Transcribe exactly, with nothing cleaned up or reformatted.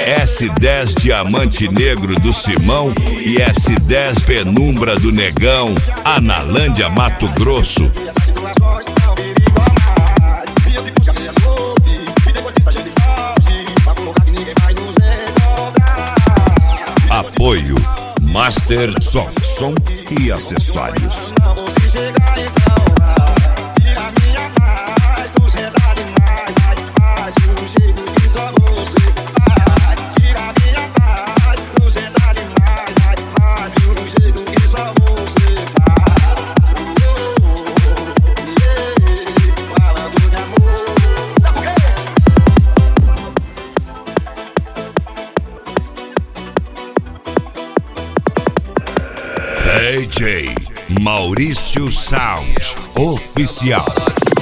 S dez Diamante Negro do Simão e S dez Penumbra do Negão, Analândia, Mato Grosso. Apoio Master Som, som e acessórios. D J Maurício Sound Oficial.